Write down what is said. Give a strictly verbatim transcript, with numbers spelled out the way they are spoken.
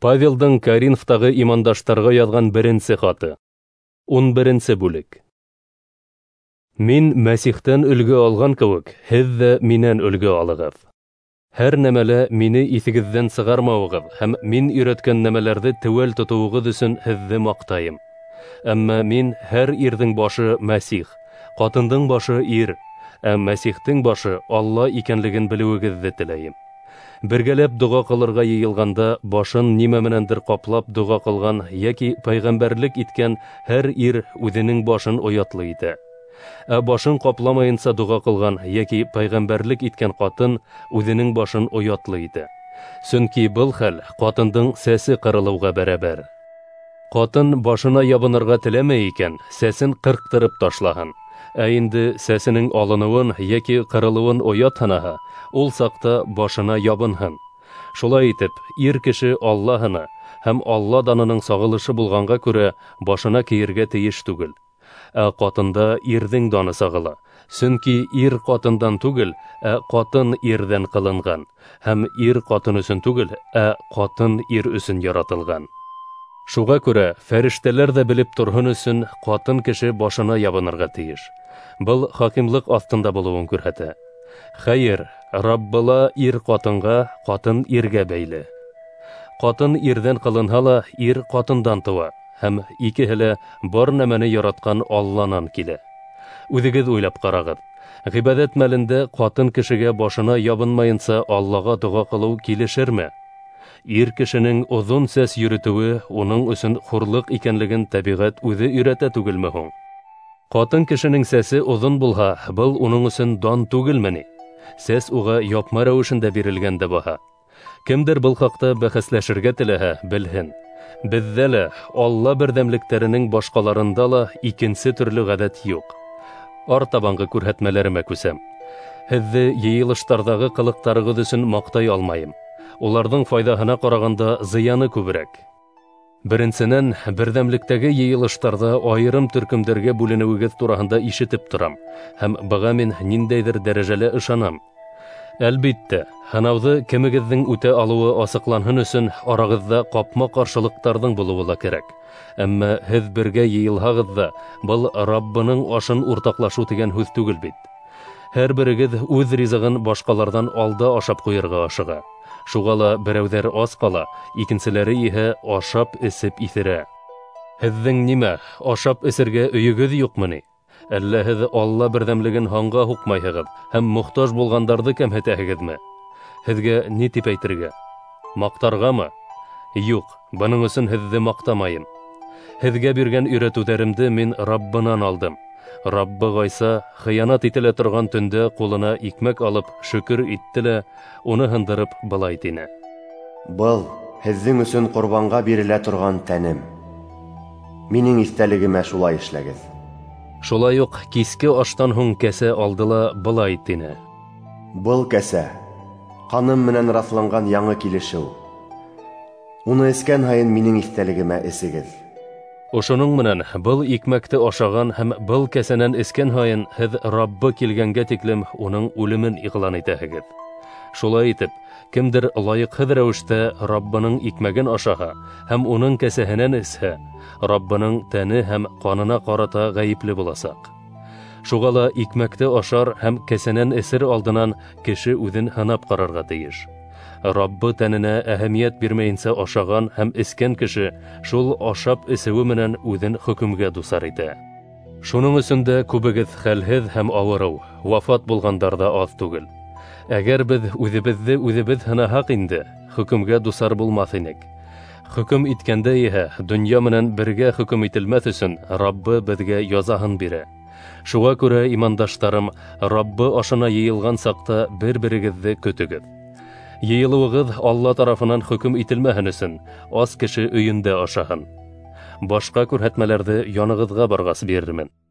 Павелдың Коринфтағы имандаштарға яҙған беренсе хаты. ун беренсе бүлек. Мин Мәсихтән өлгө алған кеүек, һеҙ ҙә минән өлгө алығыҙ. Һәр нәмәлә мине иҫегеҙҙән сығармауығыҙ һәм мин өйрәткән нәмәләрҙе теүәл тотоуығыҙ өсөн һеҙҙе маҡтайым. Әммә мин һәр ирҙең башы Мәсих, ҡатындың башы ир, ә Мәсихтең башы Алла икәнлеген белеүегеҙҙе теләйем. Бергәләп дуға ҡылырға йыйылғанда башын нимә менәндер ҡаплап дуға ҡылған йәки пәйғәмбәрлек иткән һәр ир үҙенең башын оятлы итә. Ә башын ҡапламайынса дуға ҡылған йәки пәйғәмбәрлек иткән ҡатын үҙенең башын оятлы итә. Сөнки был хәл ҡатындың сәсе ҡырылыуға бәрәбәр. Ҡатын башына ябынырға теләмәй икән, сәсен ҡырҡтырып ташлаһын. Ә инде сәсенең алыныуын йәки ҡырылыуын оят һанаһа, ул саҡта башына ябынһын. Шулай итеп, ир кеше Аллаһына һәм Алла данының сағылышы булғанға күрә башына кейергә тейеш түгел. Ә ҡатында ирҙең даны сағыла. Сөнки ир ҡатындан түгел, ә ҡатын ирҙән ҡылынған. Һәм ир ҡатын өсөн түгел, ә ҡатын ир өсөн яратылған. Шуға күрә фәрештәләр ҙә белеп торһон өсөн ҡатын кеше башына ябынырға тейеш. Был хакимлыҡ аҫтында булыуын күрһәтә. Хәйер, Раббыла ир ҡатынға, ҡатын иргә бәйле. Ҡатын ирҙән ҡылынһа ла, ир ҡатындан тыуа, һәм икеһе лә бар нәмәне яратҡан Алланан килә. Үҙегеҙ уйлап ҡарағыҙ. Ғибәҙәт мәлендә ҡатын кешегә башына ябынмайынса Аллаға дуға ҡылыу килешерме? Ир кешенең оҙон сәс йөрөтөүе уның өсөн хурлыҡ икәнлеген тәбиғәт үҙе өйрәтә түгелме һуң? Ҡатын кешенең сәсе оҙон булһа, был уның өсөн дан түгелме ни? Сәс уға япма рәүешендә бирелгән дә баһа. Кемдер был хаҡта бәхәсләшергә теләһә, белһен. Беҙҙә лә, Алла берҙәмлектәренең башҡаларында ла икенсе төрлө ғәҙәт юҡ. Артабанғы күрһәтмәләремә күсәм. Һеҙҙе йыйылыштарҙағы ҡылыҡтарығыҙ өсөн маҡтай алмайым. Уларҙың файҙаһына ҡарағанда зыяны күберәк. Беренсенән, берҙәмлектәге йыйылыштарҙа айырым төркөмдәргә бүленеүегеҙ тураһында ишетеп торам, һәм быға мин ниндәйҙер дәрәжәлә ышанам. Әлбиттә, һынауҙы кемегеҙҙең үтә алыуы асыҡланһын өсөн арағыҙҙа ҡапма ҡаршылыҡтарҙың булыуы ла кәрәк. Әммә һеҙ бергә йыйылһағыҙ ҙа, был Раббының ашын уртаҡлашыу тигән һүҙ түгел бит. Һәр берегеҙ үҙ ризығын башҡаларҙан алда ашап ҡуйырға ашыға. Шуға ла берәүҙәр ас ҡала, икенселәре иһә ашап-эсеп иҫерә. Һеҙҙең нимә, ашап-эсергә өйөгөҙ юҡмы ни? Әллә һеҙ Алла берҙәмлеген һанға һуҡмайһығыҙ һәм мохтаж булғандарҙы кәмһетәһегеҙме? Һеҙгә ни тип әйтергә? Маҡтарғамы? Юҡ, бының өсөн һеҙҙе маҡтамайым. Һеҙгә биргән өйрәтеүҙәремде мин Раббынан алдым. Раббы Ғайса хыянат ителә торған төндә ҡулына икмәк алып шөкөр итте лә, уны һындырып былай тине. Был һеҙҙең өсөн ҡорбанға бирелә торған тәнем. Минең иҫтәлегемә шулай эшләгеҙ. Шулай уҡ киске аштан һуң кәсә алды ла былай тине. Был кәсә ҡаным менән раҫланған яңы килешеү. Уны эскән һайын минең иҫтәлегемә эсегеҙ. Ошоноң менән был икмәкте ашаған һәм был кәсәнән эскән һайын һеҙ Раббы килгәнгә тиклем уның үлемен иғлан итәһегеҙ. Шулай итеп, кемдер лайыҡһыҙ рәүештә Раббының икмәген ашаһа һәм уның кәсәһенән эсһә, Раббының тәне һәм ҡанына ҡарата ғәйепле буласаҡ. Шуға ла икмәкте ашар һәм кәсәнән эсер алдынан кеше үҙен һынап ҡарарға тейеш. Раббы тәненә әһәмиәт бирмәйенсә ашаған һәм эскән кеше шул ашап эсеүе менән үҙен хөкөмгә дусар итә. Шуның өсөн дә күбегеҙ хәлһеҙ һәм ауырыу, вафат булғандар ҙа аҙ түгел. Әгәр беҙ үҙебеҙҙе үҙебеҙ һынаһаҡ инде, хөкөмгә дусар булмаҫ инек. Хөкөм иткәндә иһә, донъя менән бергә хөкөм ителмәҫ өсөн Раббы беҙгә язаһын бирә. Шуға күрә, имандаштарым, Раббы ашына йыйылған саҡта бер-берегеҙҙе көтөгөҙ. Йыйылыуығыҙ Алла тарафынан хөкөм ителмәһен өсөн ас кеше өйөндә ашаһын. Башҡа күрһәтмәләрҙе янығыҙға барғас бирермен.